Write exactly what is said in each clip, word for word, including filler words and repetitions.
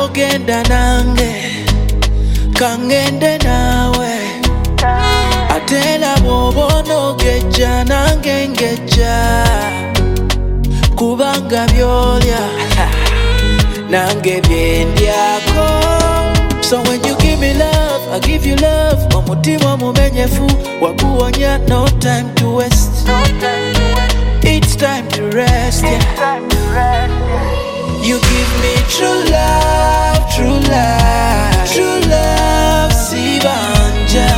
jogenda nange kangende nawe atela bobono geja nange ngeja kubanga byolya nange byendyako. So when you give me love, I give you love. Omutima mumenyefu wakuonya, no time to waste. It's time to rest, yeah. You give me true love, true love, true love. Sibanja,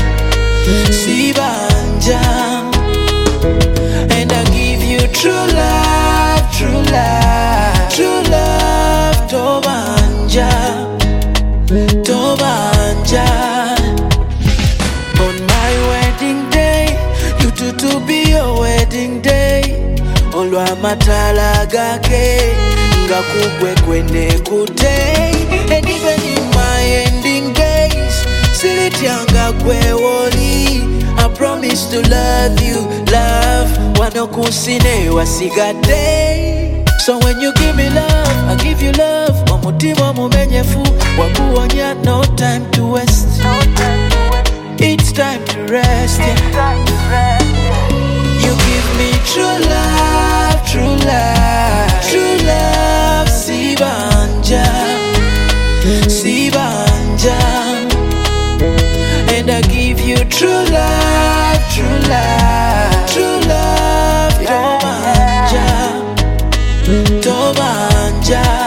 Sibanja. And I give you true love, true love, true love. Tobanja, Tobanja. On my wedding day, you two to be your wedding day. Olwa matala gake ngakugwe kwene kute. And even in my ending days, silityanga kwe woli. I promise to love you, love wanokusine wasigade. So when you give me love, I give you love. Omutima mumenyefu wakuonya, no time to waste. It's time to rest, yeah. You give me true love, true love, true love. Sibanja, Sibanja. And I give you true love, true love, true love. Tobanja, Tobanja.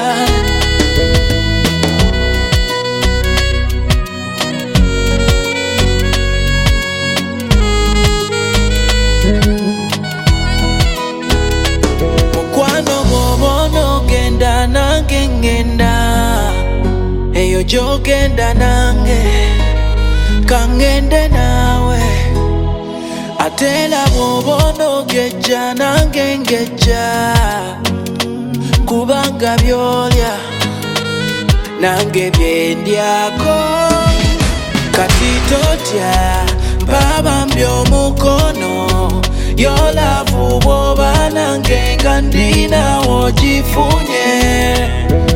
Mukwano bobono genda nange ngenda, eyo jogenda nange kangende nawe atela bobono geja nange ngeja kubanga byolya nange byendyako. Kati totya mpaba mbyomukono yolavu bwoba nange nga ndinawo gifunye.